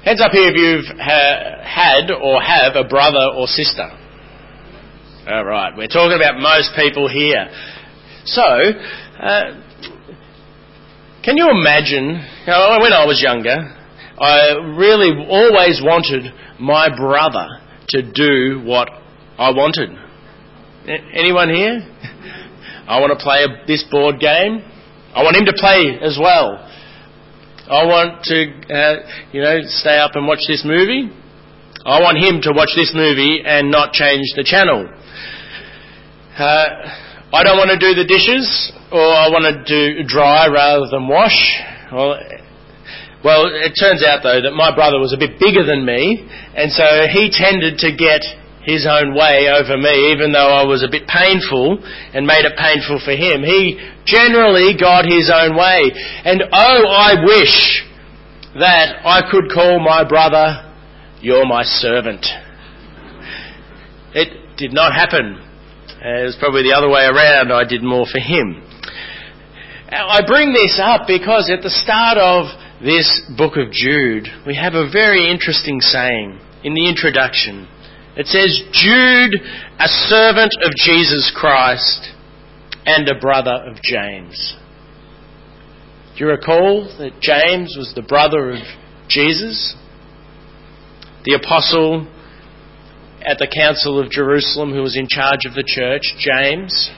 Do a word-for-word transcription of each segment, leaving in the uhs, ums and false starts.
Hands up here if you've ha- had or have a brother or sister. All right, we're talking about most people here. So, uh, can you imagine, you know, when I was younger, I really always wanted my brother to do what I wanted. Anyone here? I want to play a, this board game. I want him to play as well. I want to, uh, you know, stay up and watch this movie. I want him to watch this movie and not change the channel. Uh, I don't want to do the dishes, or I want to do dry rather than wash. Well, well, it turns out though that my brother was a bit bigger than me, and so he tended to get his own way over me, even though I was a bit painful and made it painful for him. He generally got his own way. And oh, I wish that I could call my brother, "You're my servant." It did not happen. It was probably the other way around. I did more for him. I bring this up because at the start of this book of Jude, we have a very interesting saying in the introduction. It says, "Jude, a servant of Jesus Christ and a brother of James." Do you recall that James was the brother of Jesus? The apostle at the Council of Jerusalem who was in charge of the church, James.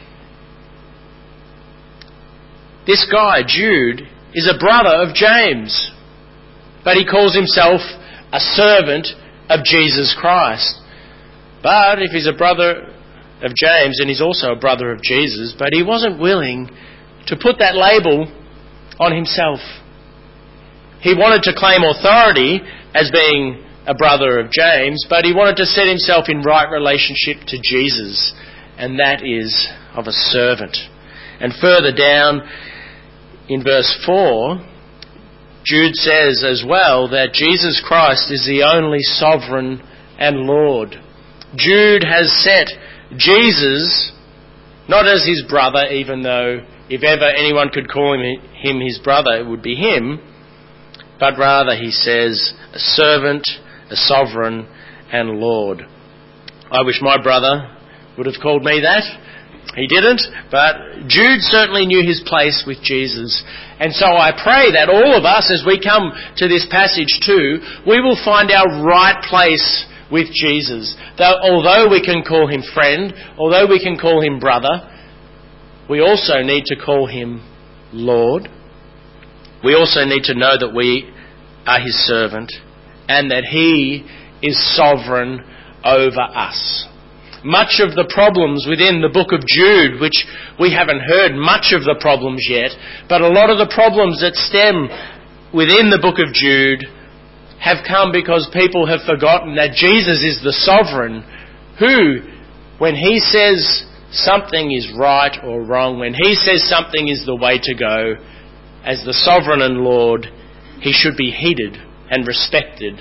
This guy, Jude, is a brother of James, but he calls himself a servant of Jesus Christ. But if he's a brother of James, and he's also a brother of Jesus, but he wasn't willing to put that label on himself. He wanted to claim authority as being a brother of James, but he wanted to set himself in right relationship to Jesus, and that is of a servant. And further down in verse four, Jude says as well that Jesus Christ is the only sovereign and Lord. Jude has set Jesus not as his brother, even though if ever anyone could call him, him his brother, it would be him, but rather he says a servant, a sovereign and Lord. I wish my brother would have called me that. He didn't, but Jude certainly knew his place with Jesus. And so I pray that all of us, as we come to this passage too, we will find our right place with Jesus. Though, although we can call him friend, although we can call him brother, we also need to call him Lord. We also need to know that we are his servant and that he is sovereign over us. Much of the problems within the book of Jude, which we haven't heard much of the problems yet, but a lot of the problems that stem within the book of Jude have come because people have forgotten that Jesus is the sovereign who, when he says something is right or wrong, when he says something is the way to go, as the sovereign and Lord, he should be heeded and respected.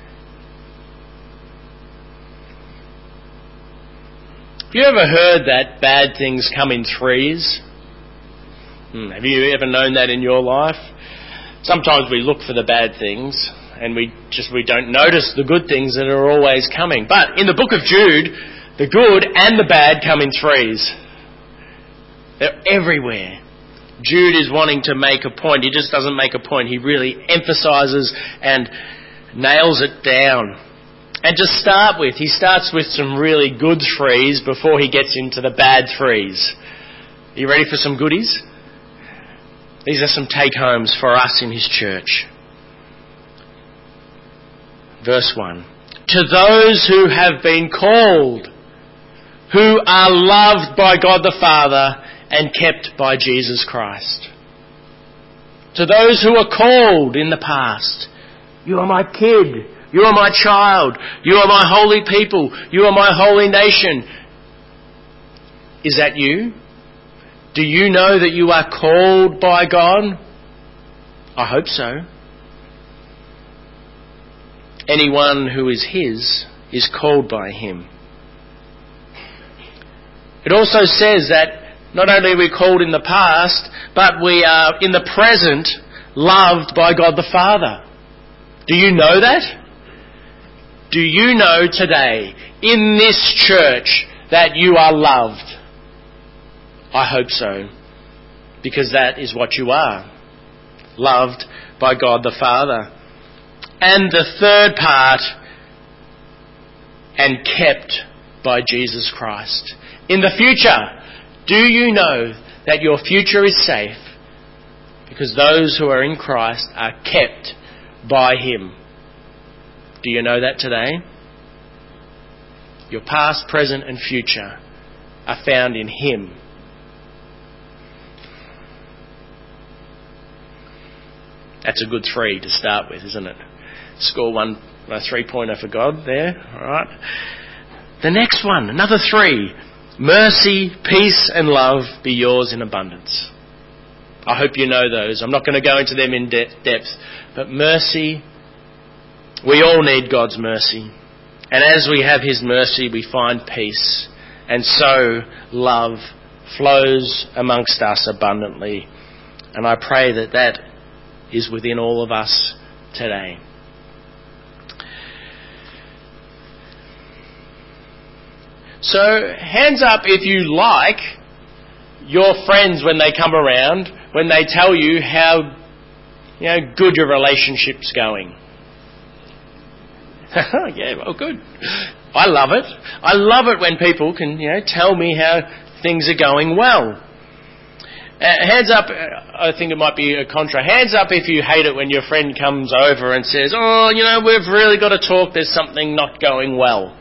Have you ever heard that bad things come in threes? Hmm, have you ever known that in your life? Sometimes we look for the bad things and we just we don't notice the good things that are always coming. But in the book of Jude, the good and the bad come in threes. They're everywhere. Jude is wanting to make a point. He just doesn't make a point. He really emphasises and nails it down. And to start with, he starts with some really good threes before he gets into the bad threes. Are you ready for some goodies? These are some take-homes for us in his church. Verse one. To those who have been called, who are loved by God the Father and kept by Jesus Christ. To those who are called in the past, you are my kid, you are my child, you are my holy people, you are my holy nation. Is that you? Do you know that you are called by God? I hope so. Anyone who is his is called by him. It also says that not only are we called in the past, but we are in the present loved by God the Father. Do you know that? Do you know today, in this church, that you are loved? I hope so, because that is what you are. Loved by God the Father. And the third part, and kept by Jesus Christ. In the future, do you know that your future is safe? Because those who are in Christ are kept by Him. Do you know that today? Your past, present and future are found in Him. That's a good three to start with, isn't it? Score one, a three-pointer for God there. All right. The next one, another three. Mercy, peace and love be yours in abundance. I hope you know those. I'm not going to go into them in de- depth. But mercy, we all need God's mercy. And as we have His mercy, we find peace. And so love flows amongst us abundantly. And I pray that that is within all of us today. So, hands up if you like your friends when they come around, when they tell you how, you know, good your relationship's going. Yeah, well, good. I love it. I love it when people can, you know, tell me how things are going well. Uh, hands up, I think it might be a contra. Hands up if you hate it when your friend comes over and says, oh, you know, we've really got to talk, there's something not going well.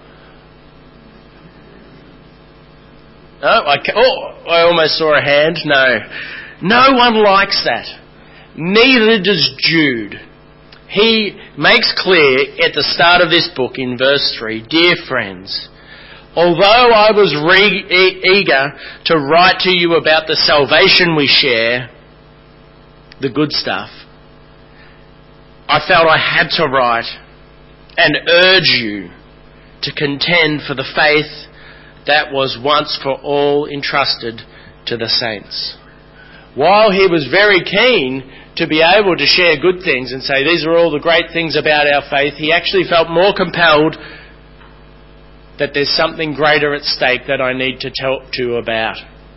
Oh, I, oh, I almost saw a hand. No. No one likes that. Neither does Jude. He makes clear at the start of this book in verse three, dear friends, although I was re- e- eager to write to you about the salvation we share, the good stuff, I felt I had to write and urge you to contend for the faith that was once for all entrusted to the saints. While he was very keen to be able to share good things and say these are all the great things about our faith, he actually felt more compelled that there's something greater at stake that I need to talk to you about.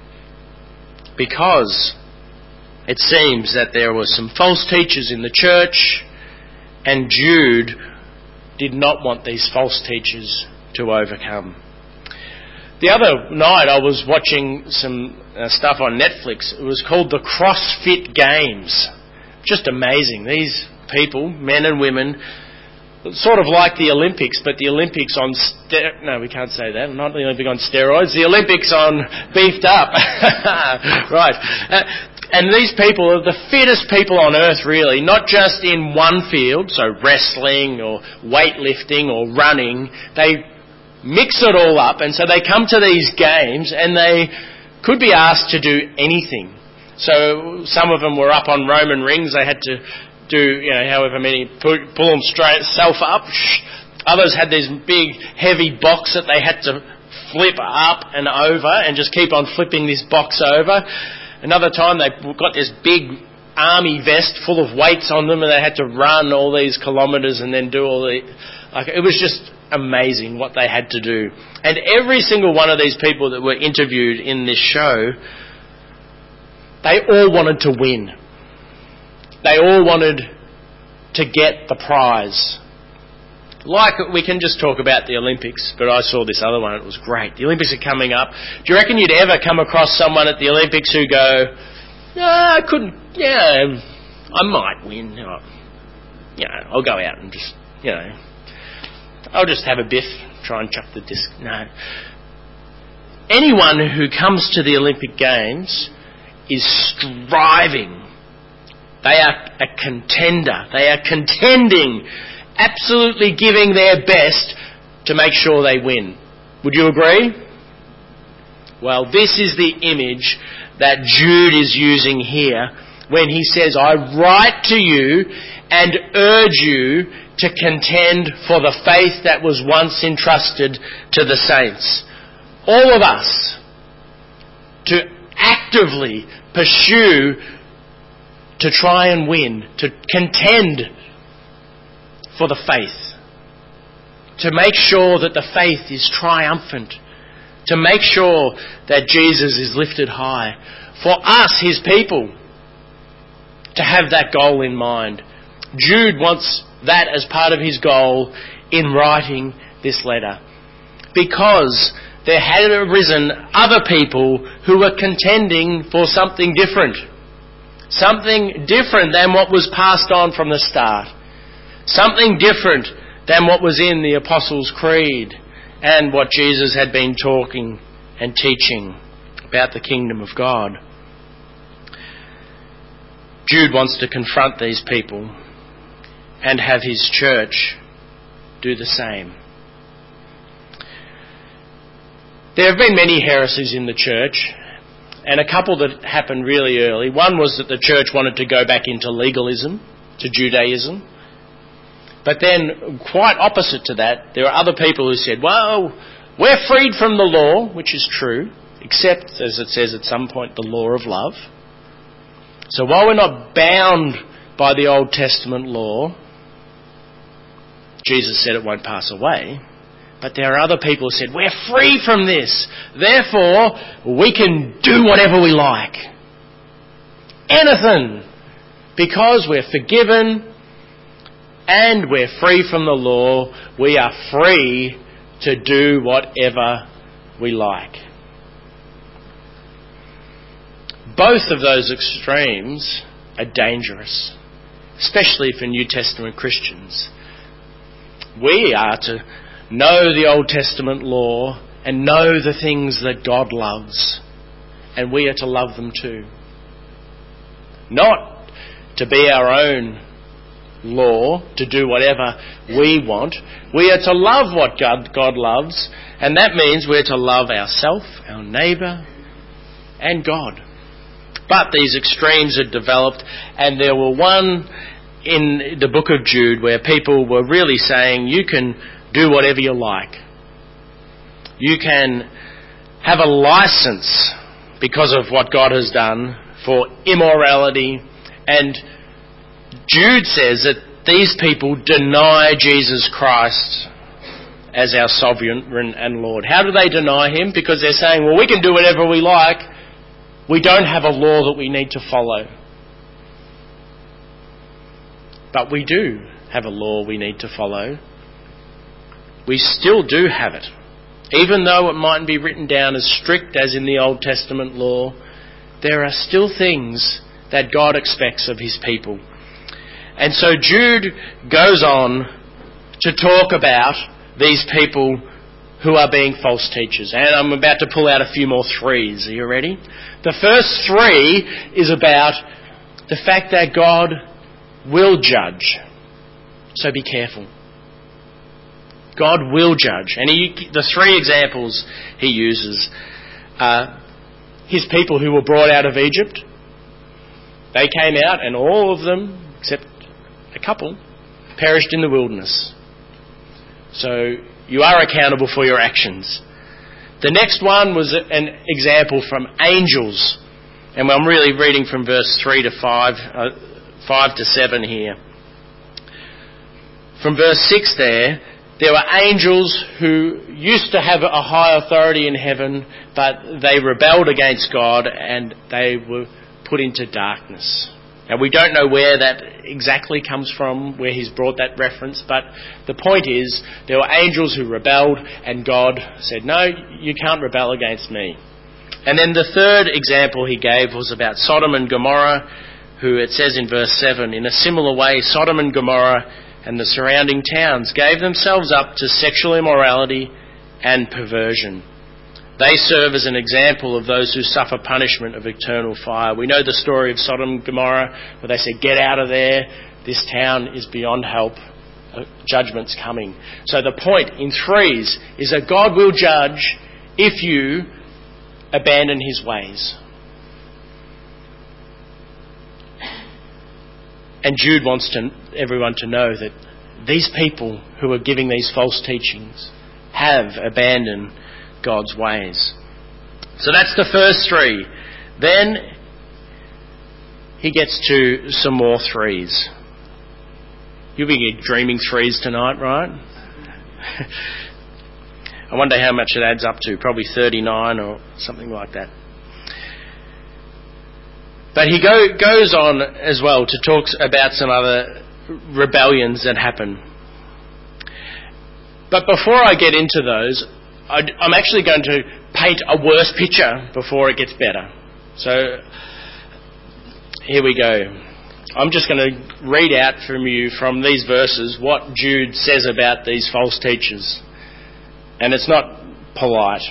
Because it seems that there were some false teachers in the church, and Jude did not want these false teachers to overcome. The other night I was watching some uh, stuff on Netflix. It was called the CrossFit Games. Just amazing. These people, men and women, sort of like the Olympics, but the Olympics on... Ster- no, we can't say that. Not the Olympic on steroids. The Olympics on beefed up. Right. Uh, and these people are the fittest people on earth, really. Not just in one field, so wrestling or weightlifting or running. They mix it all up, and so they come to these games and they could be asked to do anything. So some of them were up on Roman rings. They had to do, you know, however many, pull, pull them straight self up. Others had this big heavy box that they had to flip up and over and just keep on flipping this box over. Another time they got this big army vest full of weights on them and they had to run all these kilometres and then do all the... Like, it was just amazing what they had to do. And every single one of these people that were interviewed in this show, they all wanted to win. They all wanted to get the prize. Like, we can just talk about the Olympics, but I saw this other one, it was great. The Olympics are coming up. Do you reckon you'd ever come across someone at the Olympics who go, no, I couldn't, yeah, I might win. You know, I'll go out and just, you know, I'll just have a biff, try and chuck the disc. No. Anyone who comes to the Olympic Games is striving. They are a contender. They are contending, absolutely giving their best to make sure they win. Would you agree? Well, this is the image that Jude is using here when he says, I write to you and urge you to contend for the faith that was once entrusted to the saints. All of us to actively pursue, to try and win, to contend for the faith, to make sure that the faith is triumphant, to make sure that Jesus is lifted high. For us, his people, to have that goal in mind. Jude wants that as part of his goal in writing this letter. Because there had arisen other people who were contending for something different. Something different than what was passed on from the start. Something different than what was in the Apostles' Creed and what Jesus had been talking and teaching about the kingdom of God. Jude wants to confront these people and have his church do the same. There have been many heresies in the church, and a couple that happened really early. One was that the church wanted to go back into legalism, to Judaism. But then, quite opposite to that, there are other people who said, well, we're freed from the law, which is true, except, as it says at some point, the law of love. So while we're not bound by the Old Testament law, Jesus said it won't pass away. But there are other people who said, we're free from this. Therefore, we can do whatever we like. Anything. Because we're forgiven and we're free from the law, we are free to do whatever we like. Both of those extremes are dangerous, especially for New Testament Christians. We are to know the Old Testament law and know the things that God loves, and we are to love them too. Not to be our own law, to do whatever we want. We are to love what God, God loves, and that means we're to love ourselves, our neighbour, and God. But these extremes had developed, and there were one in the book of Jude where people were really saying, you can do whatever you like. You can have a license because of what God has done for immorality. And Jude says that these people deny Jesus Christ as our sovereign and Lord. How do they deny him? Because they're saying, well, we can do whatever we like. We don't have a law that we need to follow. But we do have a law we need to follow. We still do have it. Even though it mightn't be written down as strict as in the Old Testament law, there are still things that God expects of his people. And so Jude goes on to talk about these people who are being false teachers. And I'm about to pull out a few more threes. Are you ready? The first three is about the fact that God will judge. So be careful. God will judge. And he, the three examples he uses are his people who were brought out of Egypt. They came out and all of them, except a couple, perished in the wilderness. So you are accountable for your actions. The next one was an example from angels. And I'm really reading from verse three to five, uh, five to seven here. From verse six there, there were angels who used to have a high authority in heaven, but they rebelled against God and they were put into darkness. Now, we don't know where that exactly comes from, where he's brought that reference, but the point is there were angels who rebelled and God said, no, you can't rebel against me. And then the third example he gave was about Sodom and Gomorrah, who it says in verse seven, in a similar way, Sodom and Gomorrah and the surrounding towns gave themselves up to sexual immorality and perversion. They serve as an example of those who suffer punishment of eternal fire. We know the story of Sodom and Gomorrah, where they said, get out of there, this town is beyond help, judgment's coming. So the point in threes is that God will judge if you abandon his ways. And Jude wants to, everyone to know that these people who are giving these false teachings have abandoned God's ways. So that's the first three. Then he gets to some more threes. You'll be dreaming threes tonight, right? I wonder how much it adds up to, probably thirty-nine or something like that. But he go, goes on as well to talk about some other rebellions that happen. But before I get into those, I'd, I'm actually going to paint a worse picture before it gets better. So here we go. I'm just going to read out from you from these verses what Jude says about these false teachers. And it's not polite.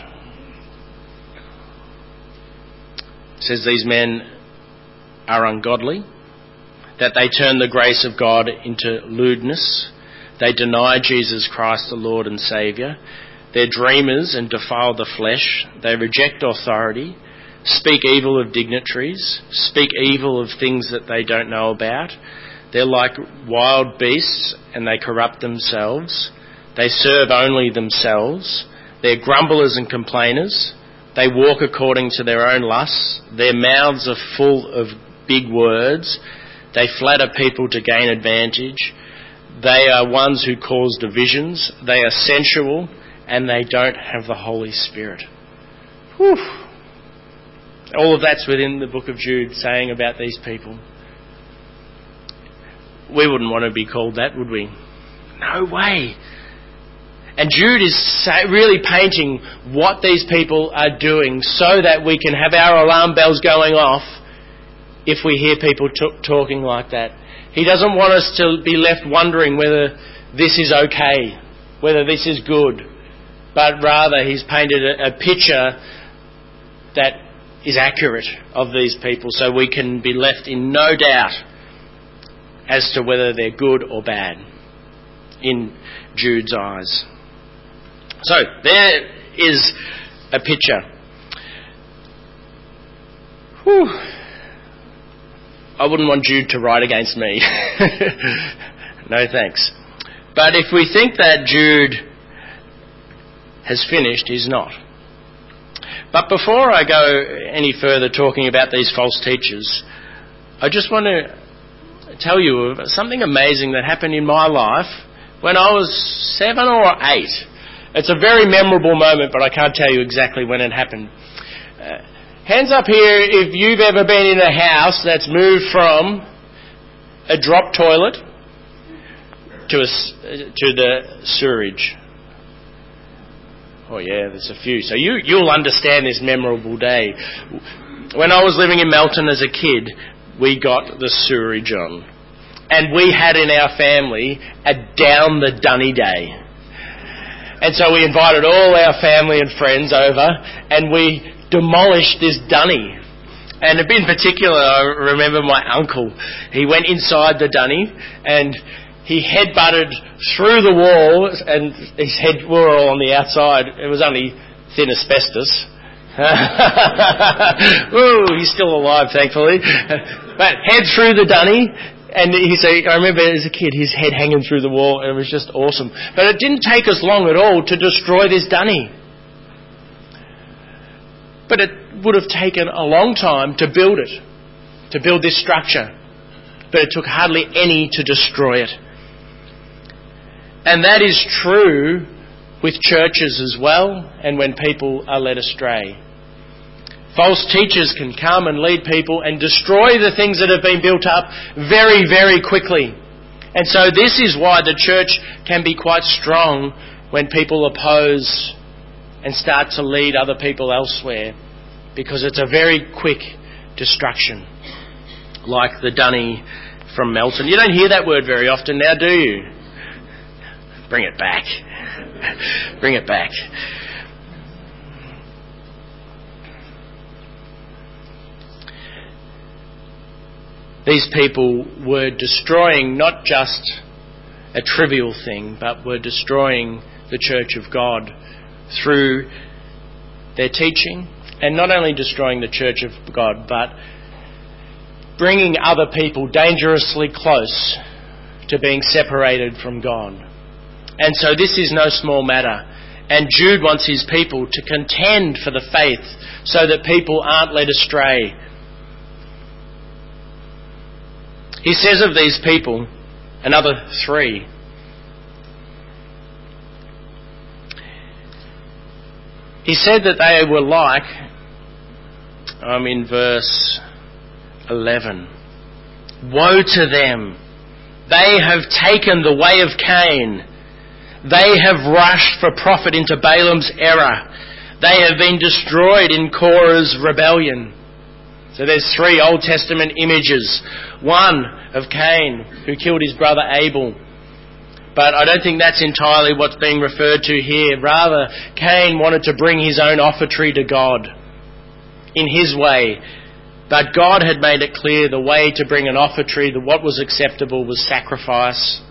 It says these men are ungodly, that they turn the grace of God into lewdness. They deny Jesus Christ the Lord and Saviour. They're dreamers and defile the flesh. They reject authority, speak evil of dignitaries, speak evil of things that they don't know about. They're like wild beasts and they corrupt themselves. They serve only themselves. They're grumblers and complainers. They walk according to their own lusts. Their mouths are full of big words. They flatter people to gain advantage. They are ones who cause divisions. They are sensual and they don't have the Holy Spirit. Whew. All of that's within the book of Jude saying about these people. We wouldn't want to be called that, would we? No way. And Jude is really painting what these people are doing so that we can have our alarm bells going off if we hear people t- talking like that. He doesn't want us to be left wondering whether this is okay, whether this is good, but rather he's painted a, a picture that is accurate of these people so we can be left in no doubt as to whether they're good or bad in Jude's eyes. So there is a picture. Whew. I wouldn't want Jude to write against me. No thanks. But if we think that Jude has finished, he's not. But before I go any further talking about these false teachers, I just want to tell you of something amazing that happened in my life when I was seven or eight. It's a very memorable moment, but I can't tell you exactly when it happened. Uh, hands up here if you've ever been in a house that's moved from a drop toilet to a, to the sewerage. Oh yeah, there's a few. So you, you'll understand this memorable day. When I was living in Melton as a kid, we got the sewerage on. And we had in our family a down the dunny day. And so we invited all our family and friends over and we demolished this dunny. And in particular, I remember my uncle. He went inside the dunny and he head-butted through the wall and his head, we were all on the outside. It was only thin asbestos. Ooh, he's still alive, thankfully. But head through the dunny. And he said, I remember as a kid, his head hanging through the wall, and it was just awesome. But it didn't take us long at all to destroy this dunny. But it would have taken a long time to build it, to build this structure. But it took hardly any to destroy it. And that is true with churches as well, and when people are led astray. False teachers can come and lead people and destroy the things that have been built up very, very quickly. And so this is why the church can be quite strong when people oppose and start to lead other people elsewhere, because it's a very quick destruction, like the dunny from Melton. You don't hear that word very often now, do you? Bring it back. Bring it back. These people were destroying not just a trivial thing, but were destroying the church of God through their teaching, and not only destroying the church of God, but bringing other people dangerously close to being separated from God. And so this is no small matter. And Jude wants his people to contend for the faith so that people aren't led astray. He says of these people, another three. He said that they were like, I'm in verse eleven. Woe to them! They have taken the way of Cain. They have rushed for profit into Balaam's error. They have been destroyed in Korah's rebellion. So there's three Old Testament images. One of Cain, who killed his brother Abel. But I don't think that's entirely what's being referred to here. Rather, Cain wanted to bring his own offertory to God in his way. But God had made it clear the way to bring an offertory, that what was acceptable was sacrifice.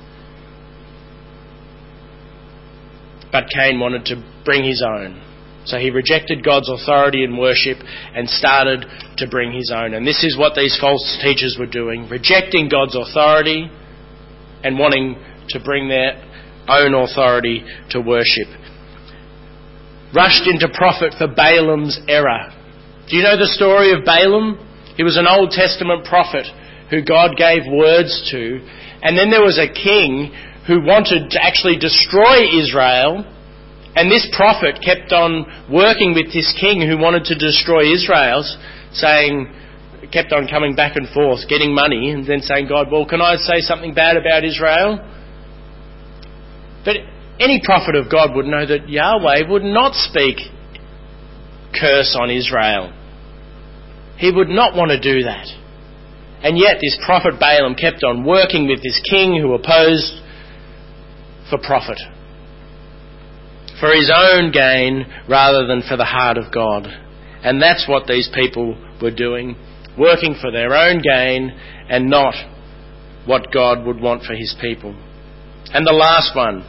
But Cain wanted to bring his own. So he rejected God's authority in worship and started to bring his own. And this is what these false teachers were doing, rejecting God's authority and wanting to bring their own authority to worship. Rushed into profit for Balaam's error. Do you know the story of Balaam? He was an Old Testament prophet who God gave words to. And then there was a king who wanted to actually destroy Israel. And this prophet kept on working with this king who wanted to destroy Israel, saying, kept on coming back and forth, getting money, and then saying, God, well, can I say something bad about Israel? But any prophet of God would know that Yahweh would not speak curse on Israel. He would not want to do that. And yet this prophet Balaam kept on working with this king who opposed for profit, for his own gain rather than for the heart of God. And that's what these people were doing, working for their own gain and not what God would want for his people. And the last one,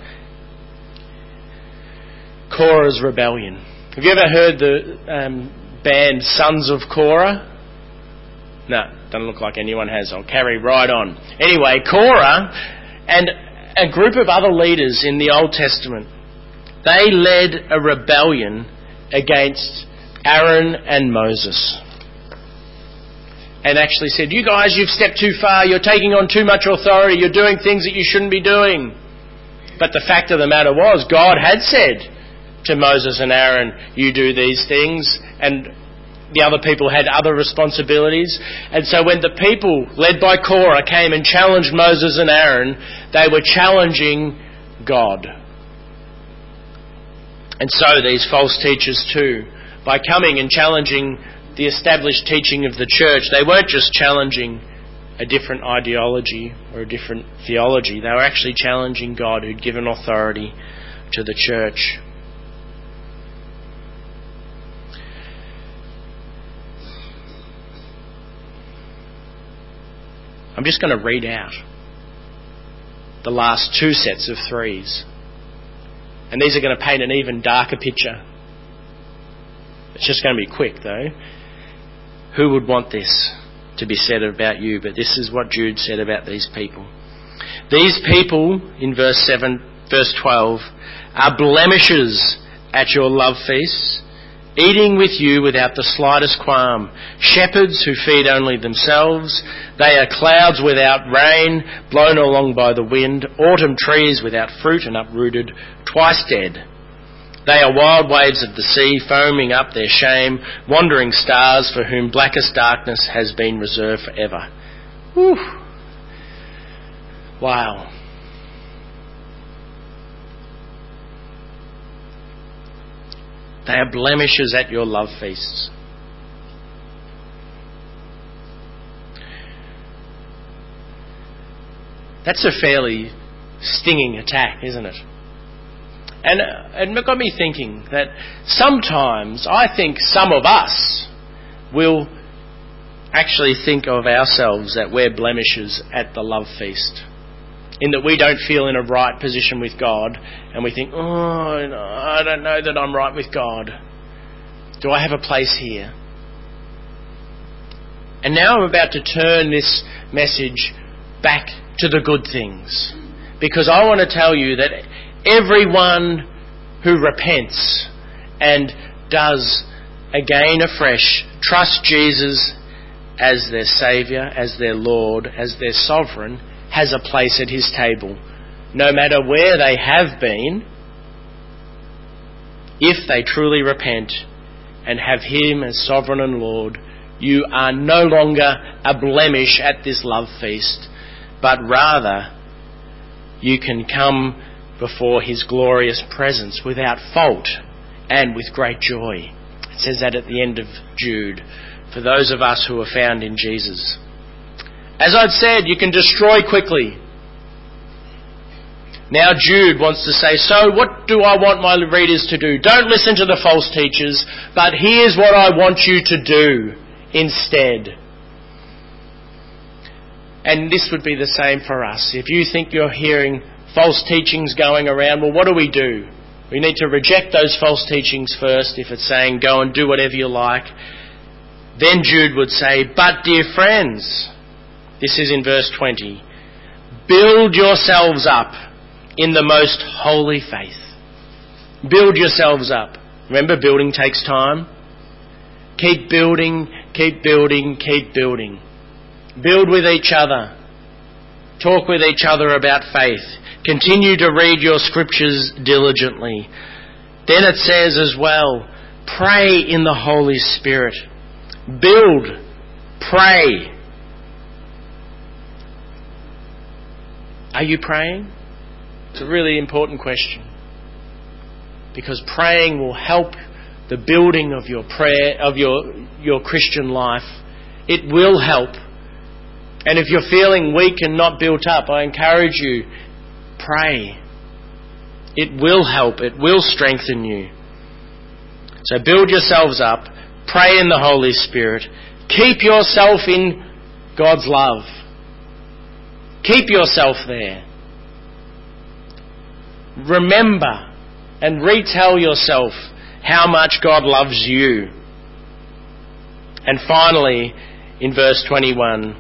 Korah's rebellion. Have you ever heard the um, band Sons of Korah? No, doesn't look like anyone has. I'll carry right on. Anyway, Korah and a group of other leaders in the Old Testament, they led a rebellion against Aaron and Moses. And actually said, you guys, you've stepped too far, you're taking on too much authority, you're doing things that you shouldn't be doing. But the fact of the matter was, God had said to Moses and Aaron, you do these things, and the other people had other responsibilities. And so when the people, led by Korah, came and challenged Moses and Aaron, they were challenging God. And so these false teachers too, by coming and challenging the established teaching of the church, they weren't just challenging a different ideology or a different theology. They were actually challenging God, who'd given authority to the church. I'm just going to read out the last two sets of threes. And these are going to paint an even darker picture. It's just going to be quick though. Who would want this to be said about you? But this is what Jude said about these people. These people, in verse seven, verse twelve, are blemishes at your love feasts, eating with you without the slightest qualm. Shepherds who feed only themselves. They are clouds without rain, blown along by the wind. Autumn trees without fruit and uprooted, twice dead. They are wild waves of the sea, foaming up their shame, wandering stars for whom blackest darkness has been reserved forever. Whew. Wow. They are blemishes at your love feasts. That's a fairly stinging attack, isn't it? And, and it got me thinking that sometimes I think some of us will actually think of ourselves that we're blemishes at the love feast, in that we don't feel in a right position with God, and we think, oh, I don't know that I'm right with God. Do I have a place here? And now I'm about to turn this message back to the good things, because I want to tell you that everyone who repents and does again afresh trust Jesus as their Saviour, as their Lord, as their Sovereign, has a place at his table, no matter where they have been if they truly repent and have him as sovereign and Lord, you are no longer a blemish at this love feast, but rather you can come before his glorious presence without fault and with great joy. It says that at the end of Jude, for those of us who are found in Jesus. As I'd said, you can destroy quickly. Now Jude wants to say, so what do I want my readers to do? Don't listen to the false teachers, but here's what I want you to do instead. And this would be the same for us. If you think you're hearing false teachings going around, well, what do we do? We need to reject those false teachings first. If it's saying go and do whatever you like, then Jude would say, but dear friends, this is in verse twenty, build yourselves up in the most holy faith. Build yourselves up. Remember, building takes time. Keep building, keep building, keep building. Build with each other. Talk with each other about faith. Continue to read your scriptures diligently. Then it says as well, pray in the Holy Spirit. Build, pray. Are you praying? It's a really important question, because praying will help the building of your prayer, of your, your Christian life. It will help. And if you're feeling weak and not built up, I encourage you, pray. It will help. It will strengthen you. So build yourselves up. Pray in the Holy Spirit. Keep yourself in God's love. Keep yourself there. Remember and retell yourself how much God loves you. And finally, in verse twenty-one,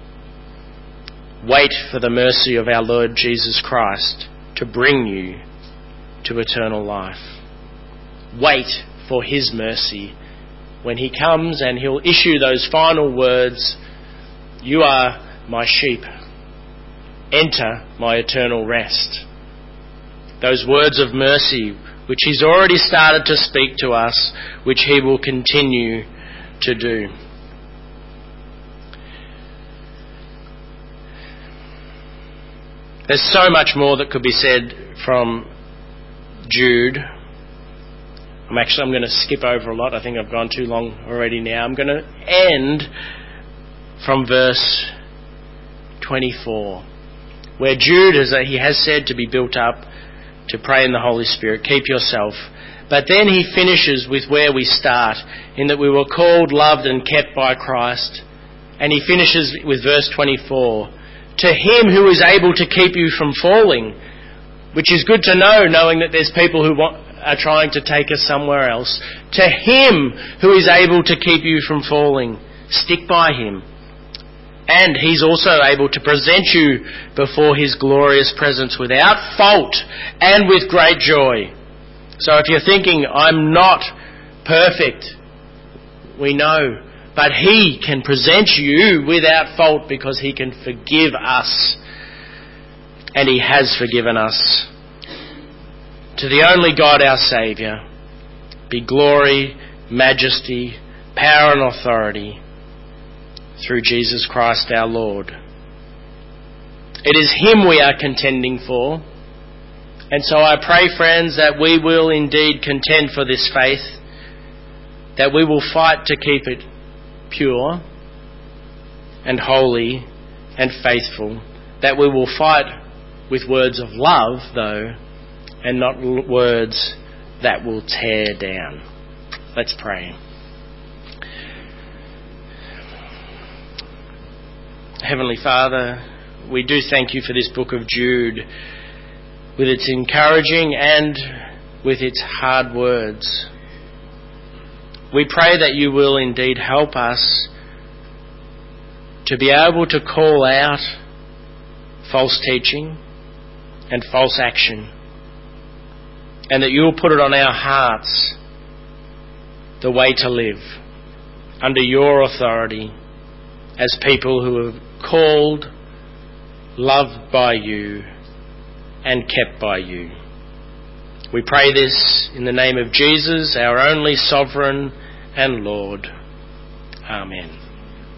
wait for the mercy of our Lord Jesus Christ to bring you to eternal life. Wait for his mercy when he comes and he'll issue those final words, you are my sheep. Enter my eternal rest. Those words of mercy which he's already started to speak to us, which he will continue to do. There's so much more that could be said from Jude. I'm actually, I'm going to skip over a lot. I think I've gone too long already now. I'm going to end from verse twenty-four, where Jude, as he has said, to be built up, to pray in the Holy Spirit, keep yourself. But then he finishes with where we start, in that we were called, loved and kept by Christ. And he finishes with verse twenty-four, to him who is able to keep you from falling, which is good to know, knowing that there's people who want, are trying to take us somewhere else. To him who is able to keep you from falling, stick by him. And he's also able to present you before his glorious presence without fault and with great joy. So if you're thinking, I'm not perfect, we know, but he can present you without fault because he can forgive us. And he has forgiven us. To the only God, our Saviour, be glory, majesty, power and authority through Jesus Christ our Lord. It is him we are contending for. And so I pray, friends, that we will indeed contend for this faith, that we will fight to keep it pure and holy and faithful, that we will fight with words of love, though, and not words that will tear down. Let's pray. Heavenly Father, we do thank you for this book of Jude, with its encouraging and with its hard words. We pray that you will indeed help us to be able to call out false teaching and false action, and that you will put it on our hearts the way to live under your authority as people who are called, loved by you and kept by you. We pray this in the name of Jesus, our only sovereign and Lord. Amen.